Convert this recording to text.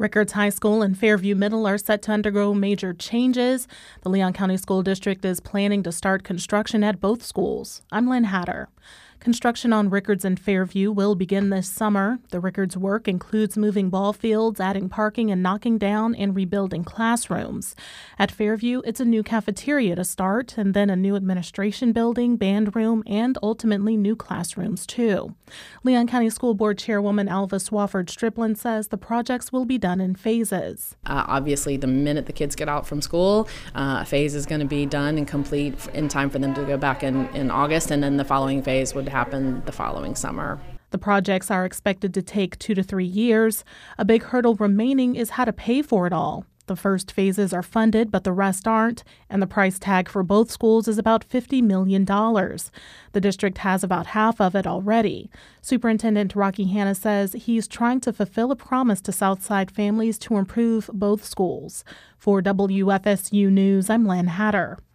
Rickards High School and Fairview Middle are set to undergo major changes. The Leon County School District is planning to start construction at both schools. I'm Lynn Hatter. Construction on Rickards and Fairview will begin this summer. The Rickards work includes moving ball fields, adding parking, and knocking down and rebuilding classrooms. At Fairview, it's a new cafeteria to start, and then a new administration building, band room, and ultimately new classrooms, too. Leon County School Board Chairwoman Alva Swafford Striplin says the projects will be done in phases. Obviously, the minute the kids get out from school, a phase is going to be done and complete in time for them to go back in August, and then the following phase would happen the following summer. The projects are expected to take 2 to 3 years. A big hurdle remaining is how to pay for it all. The first phases are funded, but the rest aren't, and the price tag for both schools is about $50 million. The district has about half of it already. Superintendent Rocky Hanna says he's trying to fulfill a promise to Southside families to improve both schools. For WFSU News, I'm Lynn Hatter.